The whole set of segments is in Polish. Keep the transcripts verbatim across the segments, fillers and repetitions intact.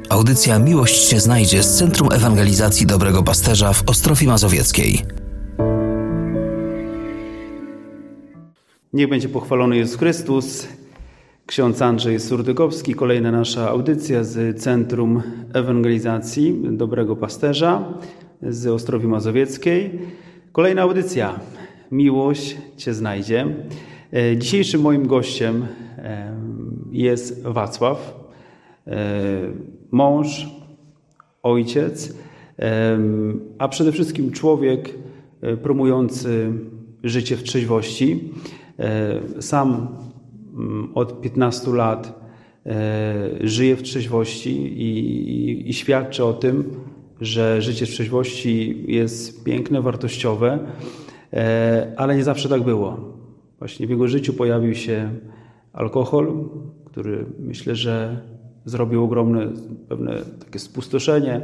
Audycja Miłość Cię znajdzie z Centrum Ewangelizacji Dobrego Pasterza w Ostrowi Mazowieckiej. Niech będzie pochwalony Jezus Chrystus. Ksiądz Andrzej Surdykowski, kolejna nasza audycja z Centrum Ewangelizacji Dobrego Pasterza z Ostrowi Mazowieckiej. Kolejna audycja Miłość Cię znajdzie. Dzisiejszym moim gościem jest Wacław, mąż, ojciec, a przede wszystkim człowiek promujący życie w trzeźwości. Sam od piętnastu lat żyje w trzeźwości i, i, i świadczy o tym, że życie w trzeźwości jest piękne, wartościowe, ale nie zawsze tak było. Właśnie w jego życiu pojawił się alkohol, który myślę, że zrobił ogromne pewne takie spustoszenie.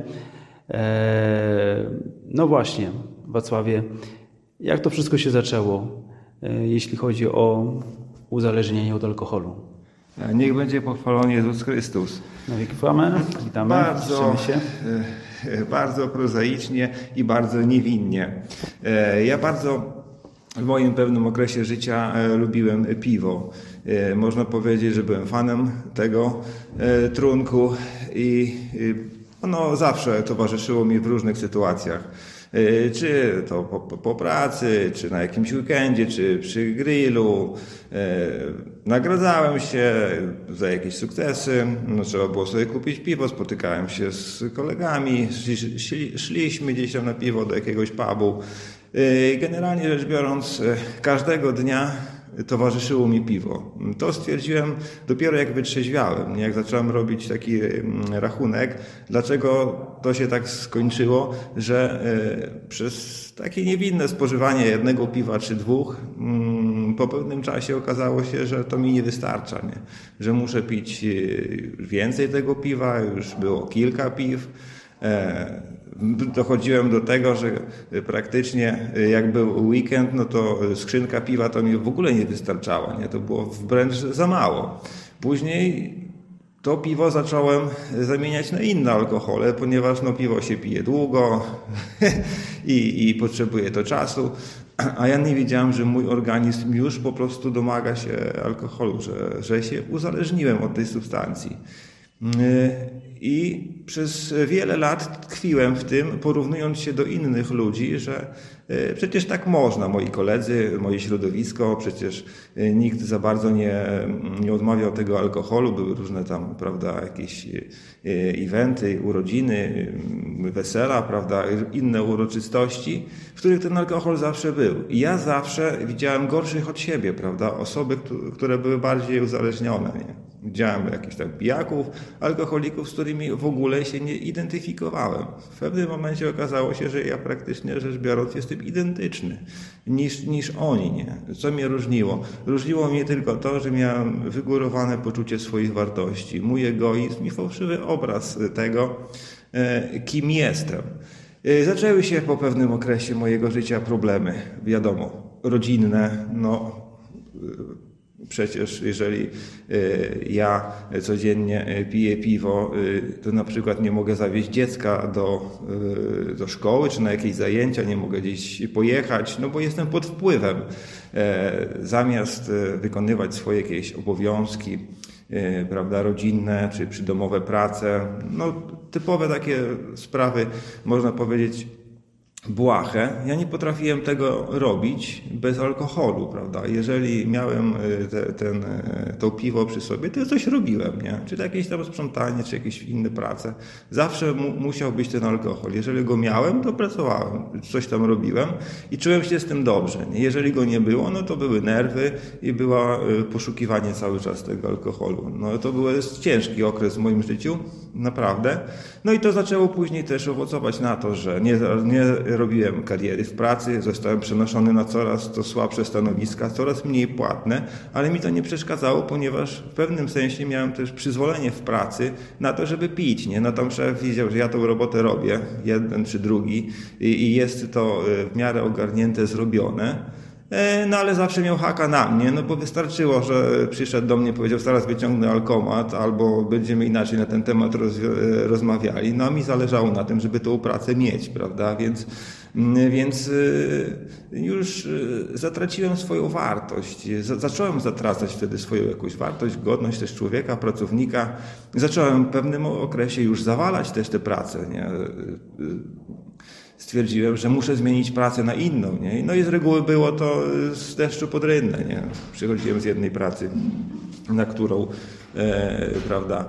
No właśnie, Wacławie, jak to wszystko się zaczęło, jeśli chodzi o uzależnienie od alkoholu? Niech będzie pochwalony Jezus Chrystus. Na wieki amen. Witamy. Bardzo, się. bardzo prozaicznie i bardzo niewinnie. Ja bardzo w moim pewnym okresie życia lubiłem piwo. Można powiedzieć, że byłem fanem tego trunku i ono zawsze towarzyszyło mi w różnych sytuacjach. Czy to po, po, po pracy, czy na jakimś weekendzie, czy przy grillu. Nagradzałem się za jakieś sukcesy. No, trzeba było sobie kupić piwo. Spotykałem się z kolegami. Szli, szli, szliśmy gdzieś tam na piwo do jakiegoś pubu. Generalnie rzecz biorąc, każdego dnia towarzyszyło mi piwo. To stwierdziłem dopiero jak wytrzeźwiałem, jak zacząłem robić taki rachunek, dlaczego to się tak skończyło, że przez takie niewinne spożywanie jednego piwa czy dwóch po pewnym czasie okazało się, że to mi nie wystarcza, nie? Że muszę pić więcej tego piwa, już było kilka piw. Dochodziłem do tego, że praktycznie jak był weekend, no to skrzynka piwa to mi w ogóle nie wystarczała, nie? To było wręcz za mało. Później to piwo zacząłem zamieniać na inne alkohole, ponieważ no piwo się pije długo i, i potrzebuje to czasu, a ja nie wiedziałem, że mój organizm już po prostu domaga się alkoholu, że, że się uzależniłem od tej substancji. I przez wiele lat tkwiłem w tym, porównując się do innych ludzi, że przecież tak można. Moi koledzy, moje środowisko, przecież nikt za bardzo nie, nie odmawiał tego alkoholu. Były różne tam, prawda, jakieś eventy, urodziny, wesela, prawda, inne uroczystości, w których ten alkohol zawsze był. I ja zawsze widziałem gorszych od siebie, prawda, osoby, które były bardziej uzależnione, nie? Widziałem jakichś tam pijaków, alkoholików, z którymi w ogóle się nie identyfikowałem. W pewnym momencie okazało się, że ja praktycznie rzecz biorąc jestem identyczny niż, niż oni, nie? Co mnie różniło? Różniło mnie tylko to, że miałem wygórowane poczucie swoich wartości, mój egoizm i fałszywy obraz tego, kim jestem. Zaczęły się po pewnym okresie mojego życia problemy, wiadomo, rodzinne, no. Przecież jeżeli ja codziennie piję piwo, to na przykład nie mogę zawieźć dziecka do, do szkoły czy na jakieś zajęcia, nie mogę gdzieś pojechać, no bo jestem pod wpływem. Zamiast wykonywać swoje jakieś obowiązki, prawda, rodzinne czy przydomowe prace, no typowe takie sprawy, można powiedzieć, błahe. Ja nie potrafiłem tego robić bez alkoholu, prawda? Jeżeli miałem te, ten, to piwo przy sobie, to coś robiłem, nie? Czy to jakieś tam sprzątanie, czy jakieś inne prace. Zawsze mu, musiał być ten alkohol. Jeżeli go miałem, to pracowałem, coś tam robiłem i czułem się z tym dobrze. Nie? Jeżeli go nie było, no to były nerwy i było poszukiwanie cały czas tego alkoholu. No to był ciężki okres w moim życiu, naprawdę. No i to zaczęło później też owocować na to, że nie, nie robiłem kariery w pracy, zostałem przenoszony na coraz to słabsze stanowiska, coraz mniej płatne, ale mi to nie przeszkadzało, ponieważ w pewnym sensie miałem też przyzwolenie w pracy na to, żeby pić, nie? No tam szef widział, że ja tą robotę robię, jeden czy drugi i, i jest to w miarę ogarnięte, zrobione. No ale zawsze miał haka na mnie, no bo wystarczyło, że przyszedł do mnie, powiedział, zaraz wyciągnę alkomat, albo będziemy inaczej na ten temat roz, rozmawiali. No a mi zależało na tym, żeby tą pracę mieć, prawda, więc, więc już zatraciłem swoją wartość. Zacząłem zatracać wtedy swoją jakąś wartość, godność też człowieka, pracownika. Zacząłem w pewnym okresie już zawalać też tę pracę, nie? Stwierdziłem, że muszę zmienić pracę na inną, nie? No i z reguły było to z deszczu pod rynnę, nie? Przychodziłem z jednej pracy, na którą, e, prawda,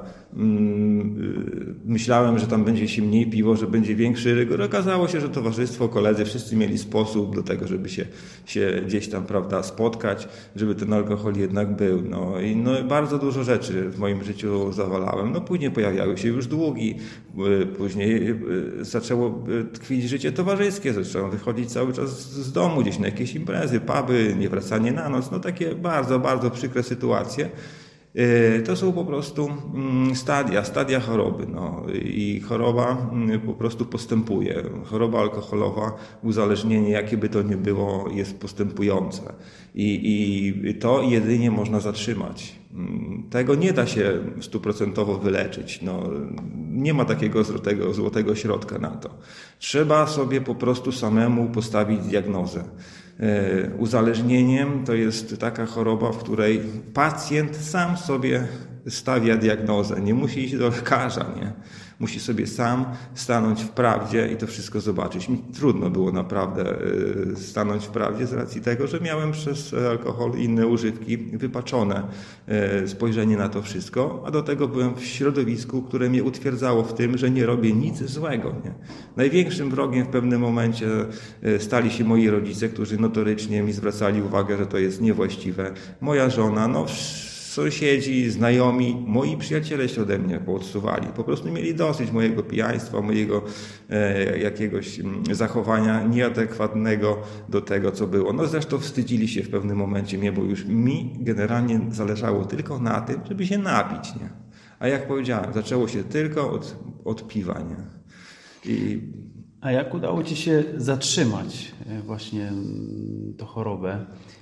myślałem, że tam będzie się mniej piwo, że będzie większy rygor. Okazało się, że towarzystwo, koledzy, wszyscy mieli sposób do tego, żeby się, się gdzieś tam, prawda, spotkać, żeby ten alkohol jednak był. No i no, bardzo dużo rzeczy w moim życiu zawalałem. No później pojawiały się już długi, później zaczęło tkwić życie towarzyskie, zacząłem wychodzić cały czas z domu, gdzieś na jakieś imprezy, puby, niewracanie na noc, no takie bardzo, bardzo przykre sytuacje. To są po prostu stadia, stadia choroby. No. I choroba po prostu postępuje. Choroba alkoholowa, uzależnienie, jakie by to nie było, jest postępujące. I, i to jedynie można zatrzymać. Tego nie da się stuprocentowo wyleczyć. No, nie ma takiego złotego, złotego środka na to. Trzeba sobie po prostu samemu postawić diagnozę. Uzależnieniem to jest taka choroba, w której pacjent sam sobie stawia diagnozę. Nie musi iść do lekarza, nie? Musi sobie sam stanąć w prawdzie i to wszystko zobaczyć. Mi trudno było naprawdę stanąć w prawdzie z racji tego, że miałem przez alkohol i inne używki wypaczone spojrzenie na to wszystko, a do tego byłem w środowisku, które mnie utwierdzało w tym, że nie robię nic złego. Nie? Największym wrogiem w pewnym momencie stali się moi rodzice, którzy notorycznie mi zwracali uwagę, że to jest niewłaściwe. Moja żona, no sąsiedzi, znajomi, moi przyjaciele się ode mnie poodsuwali. Po prostu mieli dosyć mojego pijaństwa, mojego e, jakiegoś zachowania nieadekwatnego do tego, co było. No zresztą wstydzili się w pewnym momencie mnie, bo już mi generalnie zależało tylko na tym, żeby się napić. Nie? A jak powiedziałem, zaczęło się tylko od, od piwa. Nie? I... A jak udało Ci się zatrzymać właśnie tę chorobę?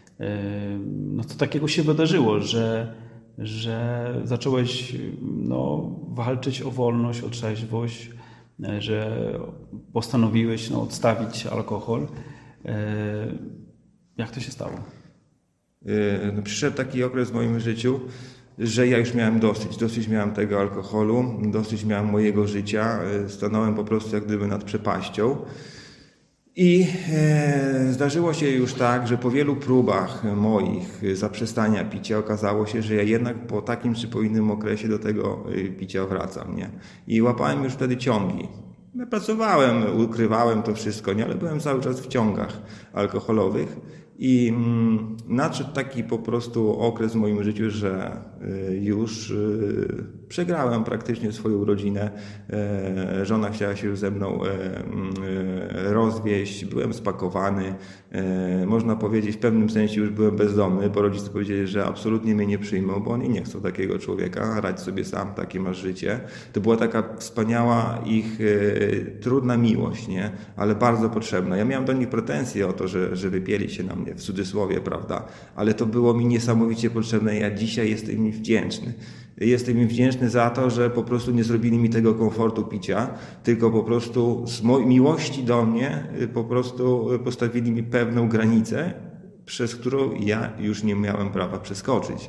No co takiego się wydarzyło, że, że zacząłeś no, walczyć o wolność, o trzeźwość, że postanowiłeś no, odstawić alkohol. Jak to się stało? No, przyszedł taki okres w moim życiu, że ja już miałem dosyć. Dosyć miałem tego alkoholu, dosyć miałem mojego życia. Stanąłem po prostu jak gdyby nad przepaścią. I e, zdarzyło się już tak, że po wielu próbach moich zaprzestania picia okazało się, że ja jednak po takim czy po innym okresie do tego picia wracam. Nie? I łapałem już wtedy ciągi. Ja pracowałem, ukrywałem to wszystko, nie? Ale byłem cały czas w ciągach alkoholowych. I mm, nadszedł taki po prostu okres w moim życiu, że y, już y, przegrałem praktycznie swoją rodzinę. E, żona chciała się już ze mną e, e, rozwieść. Byłem spakowany. E, można powiedzieć, w pewnym sensie już byłem bezdomny, bo rodzice powiedzieli, że absolutnie mnie nie przyjmą, bo oni nie chcą takiego człowieka. Radź sobie sam, takie masz życie. To była taka wspaniała ich e, trudna miłość, nie? Ale bardzo potrzebna. Ja miałem do nich pretensje o to, że, że wypieli się na mnie, w cudzysłowie, prawda? Ale to było mi niesamowicie potrzebne. Ja dzisiaj jestem im wdzięczny. Jestem im wdzięczny za to, że po prostu nie zrobili mi tego komfortu picia, tylko po prostu z miłości do mnie po prostu postawili mi pewną granicę, przez którą ja już nie miałem prawa przeskoczyć.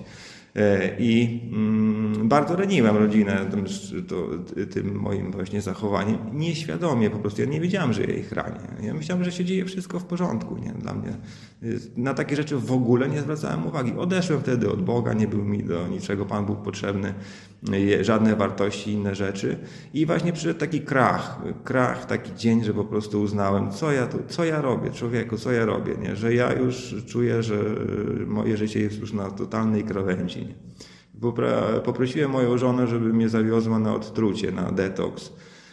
I mm, bardzo raniłem rodzinę tym, to, tym moim właśnie zachowaniem. Nieświadomie po prostu. Ja nie wiedziałem, że ja ich ranię. Ja myślałem, że się dzieje wszystko w porządku. Nie? Dla mnie na takie rzeczy w ogóle nie zwracałem uwagi. Odeszłem wtedy od Boga, nie był mi do niczego Pan Bóg potrzebny, żadne wartości, inne rzeczy. I właśnie przyszedł taki krach. Krach, taki dzień, że po prostu uznałem, co ja, tu, co ja robię, człowieku, co ja robię. Nie? Że ja już czuję, że moje życie jest już na totalnej krawędzi. Poprosiłem moją żonę, żeby mnie zawiozła na odtrucie, na detoks.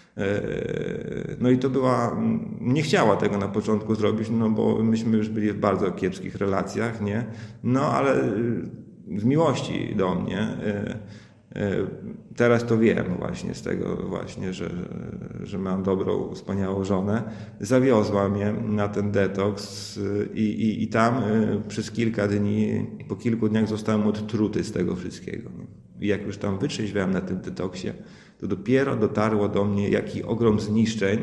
No i to była, nie chciała tego na początku zrobić, no bo myśmy już byli w bardzo kiepskich relacjach, nie? No ale z miłości do mnie Teraz to wiem właśnie z tego właśnie, że, że mam dobrą, wspaniałą żonę. Zawiozła mnie na ten detoks i, i, i tam przez kilka dni, po kilku dniach zostałem odtruty z tego wszystkiego. I jak już tam wytrzeźwiałem na tym detoksie, to dopiero dotarło do mnie, jaki ogrom zniszczeń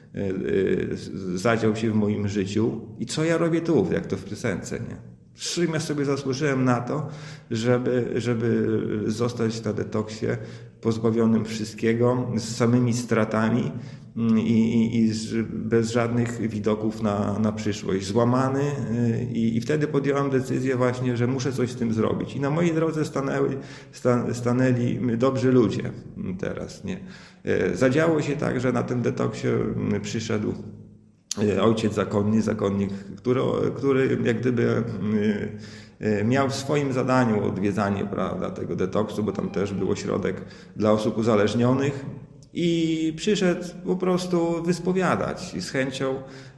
zadział się w moim życiu i co ja robię tu, jak to w piosence, nie? Czym ja sobie zasłużyłem na to, żeby, żeby zostać na detoksie pozbawionym wszystkiego, z samymi stratami i, i, i z, bez żadnych widoków na, na przyszłość. Złamany i, i wtedy podjąłem decyzję właśnie, że muszę coś z tym zrobić. I na mojej drodze stanęli, stan, stanęli dobrzy ludzie teraz. Nie? Zadziało się tak, że na tym detoksie przyszedł ojciec zakonnik, zakonnik, który, który jak gdyby miał w swoim zadaniu odwiedzanie, prawda, tego detoksu, bo tam też był ośrodek dla osób uzależnionych i przyszedł po prostu wyspowiadać i z chęcią,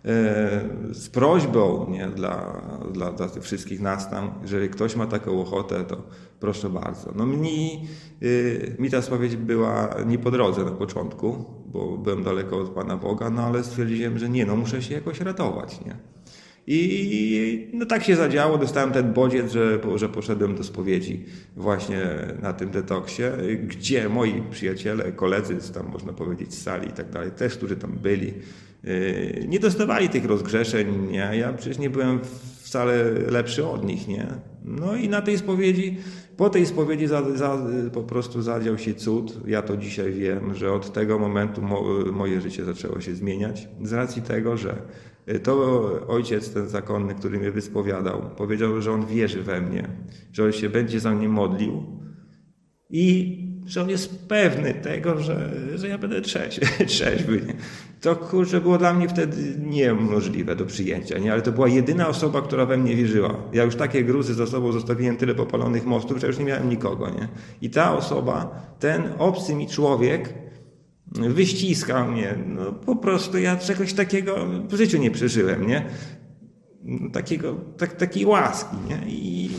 z prośbą, nie, dla, dla, dla tych wszystkich nas tam, jeżeli ktoś ma taką ochotę, to proszę bardzo. No mi, mi ta spowiedź była nie po drodze na początku, bo byłem daleko od Pana Boga, no ale stwierdziłem, że nie, no muszę się jakoś ratować, nie. I no tak się zadziało, dostałem ten bodziec, że, że poszedłem do spowiedzi właśnie na tym detoksie, gdzie moi przyjaciele, koledzy, tam można powiedzieć z sali i tak dalej, też, którzy tam byli, nie dostawali tych rozgrzeszeń, nie? Ja przecież nie byłem wcale lepszy od nich, nie? No i na tej spowiedzi, po tej spowiedzi za, za, po prostu zadział się cud. Ja to dzisiaj wiem, że od tego momentu mo, moje życie zaczęło się zmieniać. Z racji tego, że to ojciec ten zakonny, który mnie wyspowiadał, powiedział, że on wierzy we mnie, że on się będzie za mnie modlił i że on jest pewny tego, że, że ja będę trzeźwy. trzeźwy nie? To kurczę było dla mnie wtedy niemożliwe do przyjęcia, nie? Ale to była jedyna osoba, która we mnie wierzyła. Ja już takie gruzy za sobą zostawiłem, tyle popalonych mostów, że już nie miałem nikogo. Nie? I ta osoba, ten obcy mi człowiek wyściskał mnie. No, po prostu ja czegoś takiego w życiu nie przeżyłem, nie? Takiego, tak, takiej łaski, nie? I,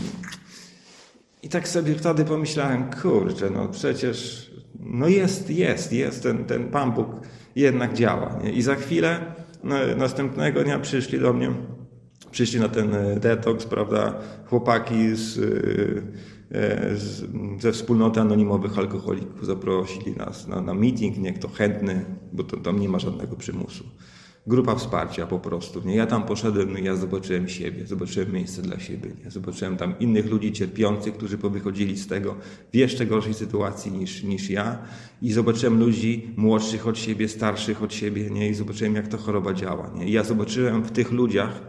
I tak sobie wtedy pomyślałem, kurczę, no przecież no jest, jest, jest, ten, ten Pan Bóg jednak działa, nie? I za chwilę, no, następnego dnia przyszli do mnie, przyszli na ten detoks, prawda, chłopaki z, z, ze wspólnoty anonimowych alkoholików, zaprosili nas na, na meeting, nie kto chętny, bo to, tam nie ma żadnego przymusu. Grupa wsparcia po prostu. Nie? Ja tam poszedłem, no i ja zobaczyłem siebie, zobaczyłem miejsce dla siebie. Nie? Zobaczyłem tam innych ludzi cierpiących, którzy powychodzili z tego w jeszcze gorszej sytuacji niż, niż ja. I zobaczyłem ludzi młodszych od siebie, starszych od siebie, nie? I zobaczyłem, jak ta choroba działa. Nie? I ja zobaczyłem w tych ludziach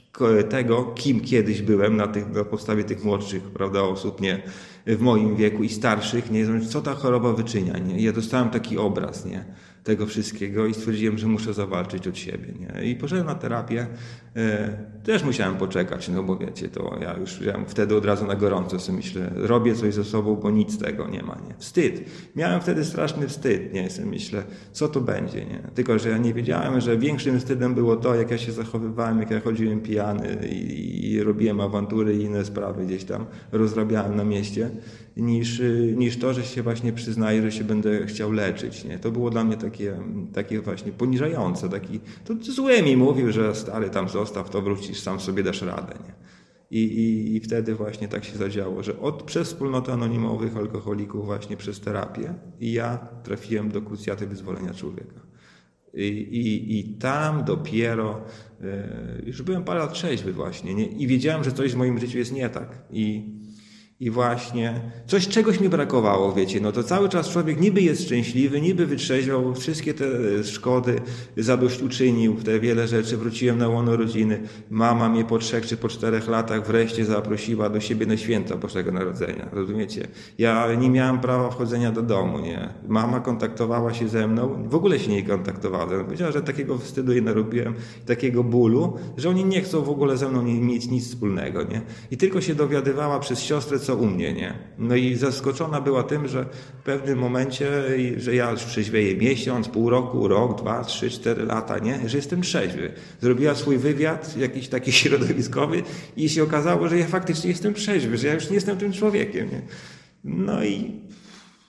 tego, kim kiedyś byłem na, tych, na podstawie tych młodszych, prawda, osób, nie? W moim wieku i starszych, nie? Co ta choroba wyczynia, nie? I ja dostałem taki obraz, nie? Tego wszystkiego i stwierdziłem, że muszę zawalczyć od siebie, nie? I poszedłem na terapię. E, też musiałem poczekać, no bo wiecie, to ja już ja wtedy od razu na gorąco sobie myślę, robię coś ze sobą, bo nic z tego nie ma, nie? Wstyd. Miałem wtedy straszny wstyd, nie? Sobie myślę, co to będzie, nie? Tylko, że ja nie wiedziałem, że większym wstydem było to, jak ja się zachowywałem, jak ja chodziłem pijany i, i robiłem awantury i inne sprawy gdzieś tam rozrabiałem na mieście, niż, niż to, że się właśnie przyznaję, że się będę chciał leczyć, nie? To było dla mnie takie, takie właśnie poniżające, taki, to złe mi mówił, że stary tam zostaw, to wrócisz, sam sobie dasz radę, nie? I, i, I wtedy właśnie tak się zadziało, że od, przez wspólnotę anonimowych alkoholików właśnie przez terapię i ja trafiłem do krucjaty wyzwolenia człowieka. I, i, i tam dopiero, e, już byłem parę lat trzeźwy właśnie, nie? I wiedziałem, że coś w moim życiu jest nie tak. I I właśnie coś, czegoś mi brakowało, wiecie, no to cały czas człowiek niby jest szczęśliwy, niby wytrzeźwiał, wszystkie te szkody zadośćuczynił, te wiele rzeczy, wróciłem na łono rodziny, mama mnie po trzech czy po czterech latach wreszcie zaprosiła do siebie na święta Bożego Narodzenia, rozumiecie? Ja nie miałem prawa wchodzenia do domu, nie? Mama kontaktowała się ze mną, w ogóle się nie kontaktowała, powiedziała, że takiego wstydu jej narobiłem, takiego bólu, że oni nie chcą w ogóle ze mną mieć nic wspólnego, nie? I tylko się dowiadywała przez siostrę, co u mnie, nie? No i zaskoczona była tym, że w pewnym momencie, że ja już trzeźwieję miesiąc, pół roku, rok, dwa, trzy, cztery lata, nie? Że jestem trzeźwy. Zrobiła swój wywiad, jakiś taki środowiskowy i się okazało, że ja faktycznie jestem trzeźwy, że ja już nie jestem tym człowiekiem, nie? No i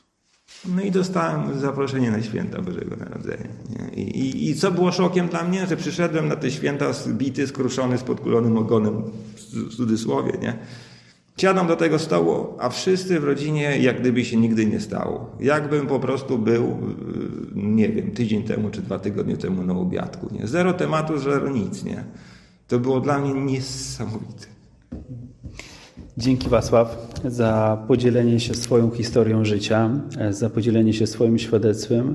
No i dostałem zaproszenie na święta Bożego Narodzenia. I, i, I co było szokiem dla mnie, że przyszedłem na te święta zbity, skruszony, z podkulonym ogonem, w cudzysłowie, nie? Siadam do tego stołu, a wszyscy w rodzinie jak gdyby się nigdy nie stało. Jakbym po prostu był, nie wiem, tydzień temu czy dwa tygodnie temu na obiadku. Nie? Zero tematu, zero nic. Nie? To było dla mnie niesamowite. Dzięki Wacław za podzielenie się swoją historią życia, za podzielenie się swoim świadectwem,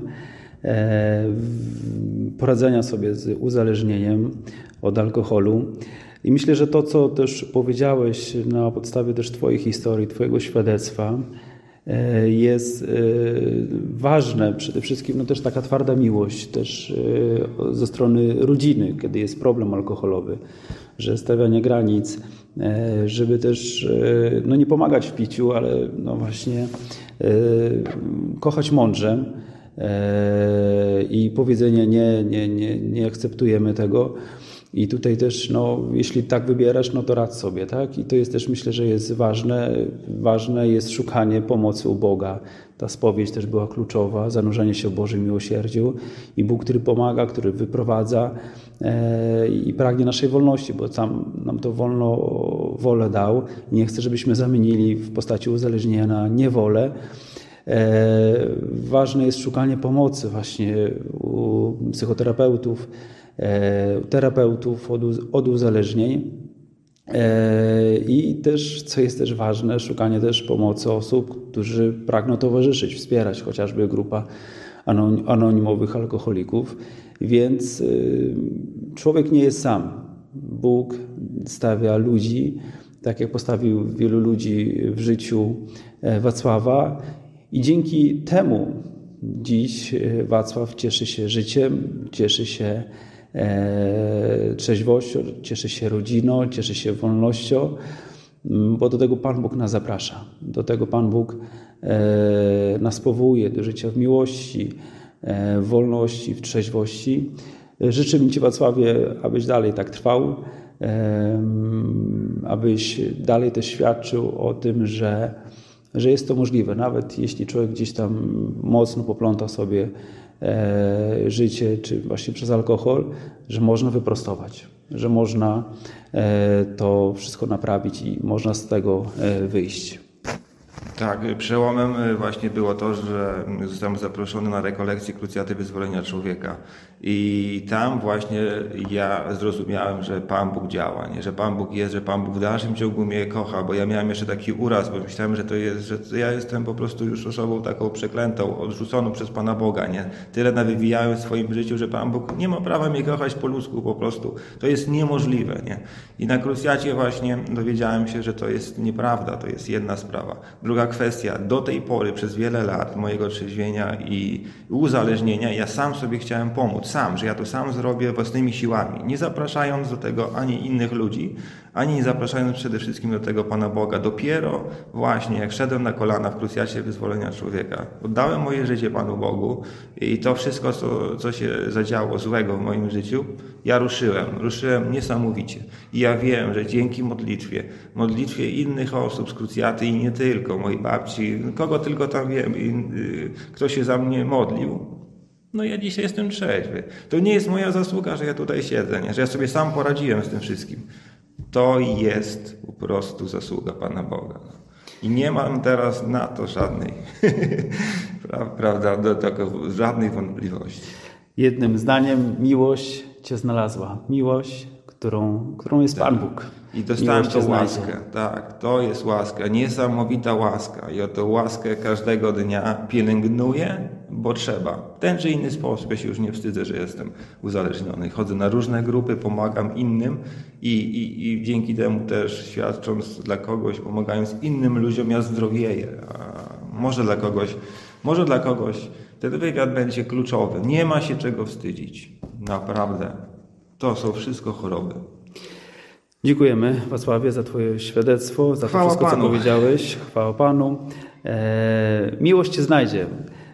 poradzenia sobie z uzależnieniem od alkoholu. I myślę, że to, co też powiedziałeś na podstawie też Twojej historii, Twojego świadectwa, jest ważne. Przede wszystkim no też taka twarda miłość też ze strony rodziny, kiedy jest problem alkoholowy, że stawianie granic, żeby też no nie pomagać w piciu, ale no właśnie kochać mądrze i powiedzenie nie, nie, nie, nie akceptujemy tego. I tutaj też, no, jeśli tak wybierasz, no to radź sobie, tak? I to jest też, myślę, że jest ważne. Ważne jest szukanie pomocy u Boga. Ta spowiedź też była kluczowa, zanurzenie się w Bożym miłosierdziu. I Bóg, który pomaga, który wyprowadza e, i pragnie naszej wolności, bo sam nam to wolno wolę dał. I nie chce, żebyśmy zamienili w postaci uzależnienia na niewolę. E, ważne jest szukanie pomocy właśnie u psychoterapeutów, terapeutów od, od uzależnień i też, co jest też ważne, szukanie też pomocy osób, którzy pragną towarzyszyć, wspierać, chociażby grupa anonimowych alkoholików, więc człowiek nie jest sam. Bóg stawia ludzi, tak jak postawił wielu ludzi w życiu Wacława i dzięki temu dziś Wacław cieszy się życiem, cieszy się e, trzeźwością, cieszy się rodziną, cieszy się wolnością, bo do tego Pan Bóg nas zaprasza. Do tego Pan Bóg e, nas powołuje do życia w miłości, e, w wolności, w trzeźwości. Życzę mi Ci, Wacławie, abyś dalej tak trwał, e, abyś dalej też świadczył o tym, że że jest to możliwe, nawet jeśli człowiek gdzieś tam mocno popląta sobie e, życie, czy właśnie przez alkohol, że można wyprostować, że można e, to wszystko naprawić i można z tego e, wyjść. Tak, przełomem właśnie było to, że zostałem zaproszony na rekolekcję Krucjaty Wyzwolenia Człowieka i tam właśnie ja zrozumiałem, że Pan Bóg działa, nie? Że Pan Bóg jest, że Pan Bóg w dalszym ciągu mnie kocha, bo ja miałem jeszcze taki uraz, bo myślałem, że to jest, że ja jestem po prostu już osobą taką przeklętą, odrzuconą przez Pana Boga, nie? Tyle nawywijałem w swoim życiu, że Pan Bóg nie ma prawa mnie kochać po ludzku po prostu. To jest niemożliwe, nie? I na Krucjacie właśnie dowiedziałem się, że to jest nieprawda, to jest jedna sprawa. Druga kwestia, do tej pory przez wiele lat mojego trzeźwienia i uzależnienia ja sam sobie chciałem pomóc, sam, że ja to sam zrobię własnymi siłami, nie zapraszając do tego ani innych ludzi, ani nie zapraszając przede wszystkim do tego Pana Boga. Dopiero właśnie jak szedłem na kolana w Krucjacie Wyzwolenia Człowieka, oddałem moje życie Panu Bogu i to wszystko, co, co się zadziało złego w moim życiu, ja ruszyłem, ruszyłem niesamowicie. I ja wiem, że dzięki modlitwie, modlitwie innych osób z Krucjaty i nie tylko, mojej babci, kogo tylko tam wiem, i, y, kto się za mnie modlił, no ja dzisiaj jestem trzeźwy. To nie jest moja zasługa, że ja tutaj siedzę, nie? Że ja sobie sam poradziłem z tym wszystkim. To jest po prostu zasługa Pana Boga. I nie mam teraz na to żadnej, prawda, do tego żadnej wątpliwości. Jednym zdaniem, miłość Cię znalazła. Miłość, którą, którą jest Tak. Pan Bóg. I dostałem Miłość tą łaskę. Tak, to jest łaska. Niesamowita łaska. I o tę łaskę każdego dnia pielęgnuję, bo trzeba. W ten czy inny sposób. Ja się już nie wstydzę, że jestem uzależniony. Chodzę na różne grupy, pomagam innym i, i, i dzięki temu też świadcząc dla kogoś, pomagając innym ludziom, ja zdrowieję. A może dla kogoś, może dla kogoś ten wywiad będzie kluczowy. Nie ma się czego wstydzić. Naprawdę. To są wszystko choroby. Dziękujemy, Wacławie, za Twoje świadectwo, za Chwała to wszystko, Panu. co powiedziałeś. Chwała Panu. E, miłość Cię znajdzie.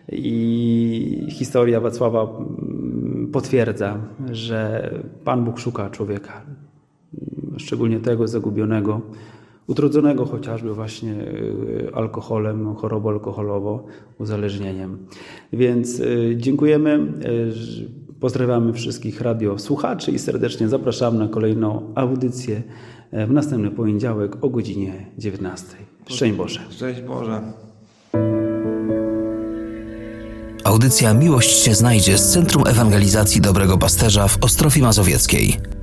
I historia Wacława potwierdza, że Pan Bóg szuka człowieka, szczególnie tego zagubionego, utrudzonego chociażby właśnie alkoholem, chorobą alkoholową, uzależnieniem. Więc dziękujemy, pozdrawiamy wszystkich radiosłuchaczy i serdecznie zapraszamy na kolejną audycję w następny poniedziałek o godzinie dziewiętnastej. Szczęść Boże. Szczęść Boże. Audycja Miłość się znajdzie z Centrum Ewangelizacji Dobrego Pasterza w Ostrowie Mazowieckiej.